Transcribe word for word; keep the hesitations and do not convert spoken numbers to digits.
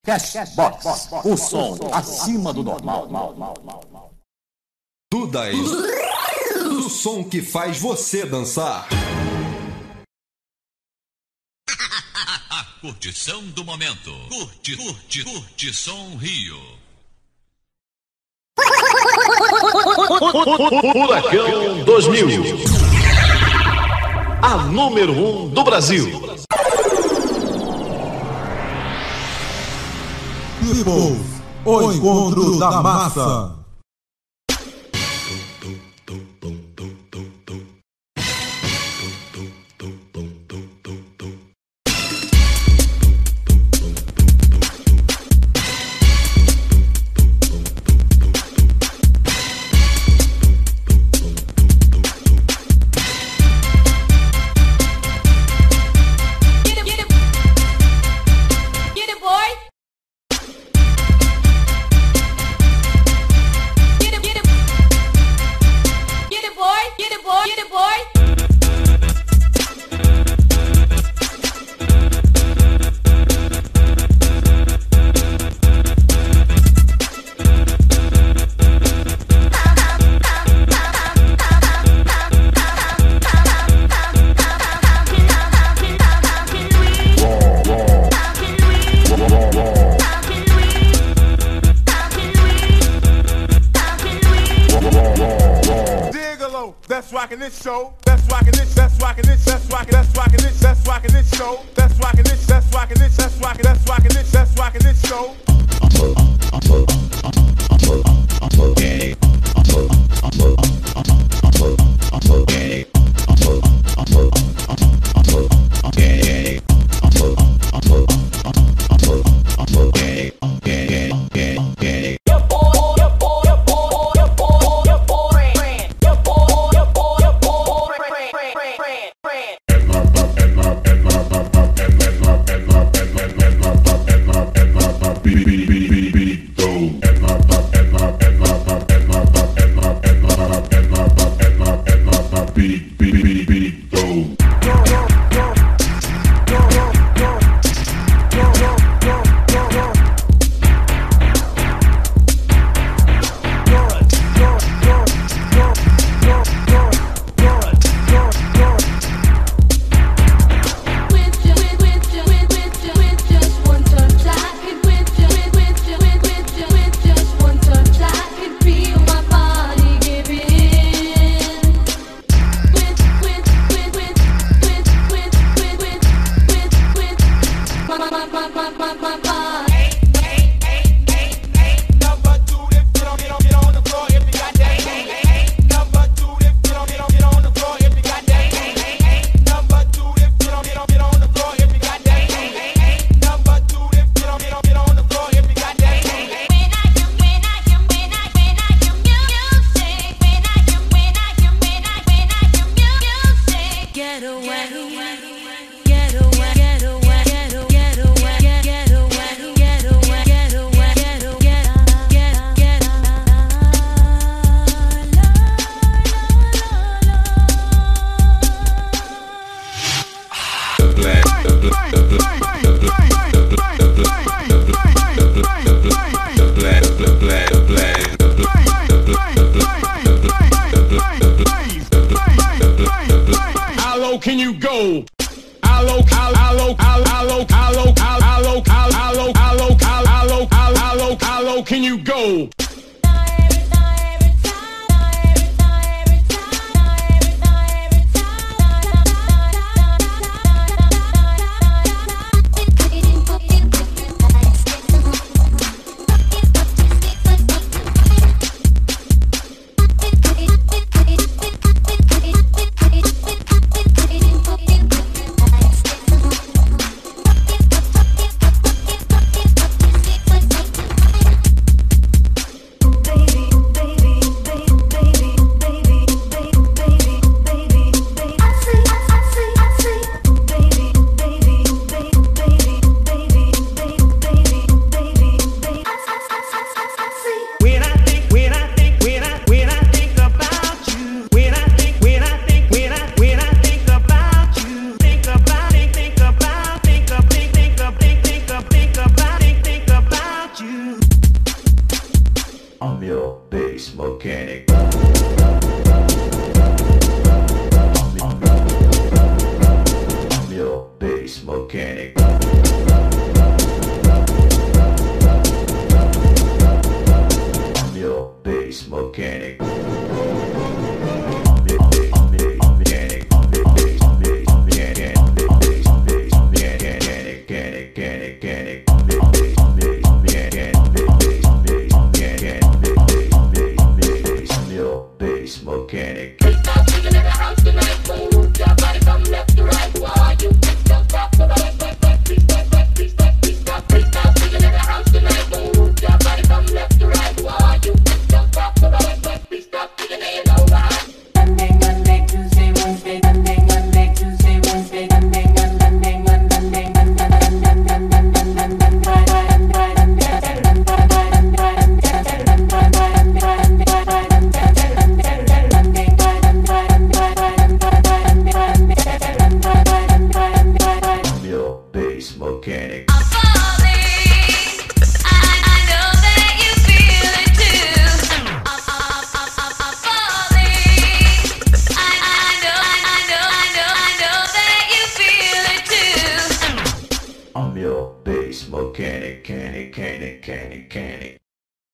Cashbox, o som acima do normal. Dudas, o som que faz você dançar. A curtição do momento. Curte, curte, curte Som Rio. Furacão dois mil. A número um do Brasil. People, o encontro da massa. bass mechanic. I'm your bass mechanic. I'm your bass mechanic. Mechanic. Mechanic. I'm falling. I, I know that you feel it too. I'm, I'm, I'm, I'm, I'm falling. I, I know, I know, I know, I know that you feel it too. I'm your bass mechanic, canic, canic, canic, canic.